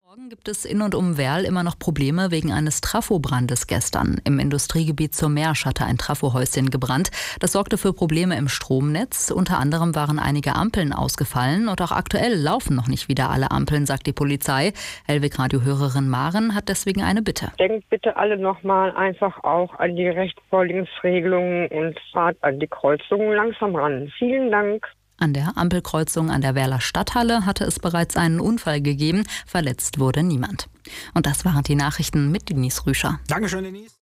Morgen gibt es in und um Werl immer noch Probleme wegen eines Trafobrandes gestern. Im Industriegebiet zur Mersch hatte ein Trafohäuschen gebrannt. Das sorgte für Probleme im Stromnetz. Unter anderem waren einige Ampeln ausgefallen und auch aktuell laufen noch nicht wieder alle Ampeln, sagt die Polizei. Hellwig-Radio-Hörerin Maren hat deswegen eine Bitte. Denkt bitte alle nochmal einfach auch an die Rechts-vor-Links-Regelungen und fahrt an die Kreuzungen langsam ran. Vielen Dank. An der Ampelkreuzung an der Werler Stadthalle hatte es bereits einen Unfall gegeben. Verletzt wurde niemand. Und das waren die Nachrichten mit Denise Rüscher. Dankeschön, Denise.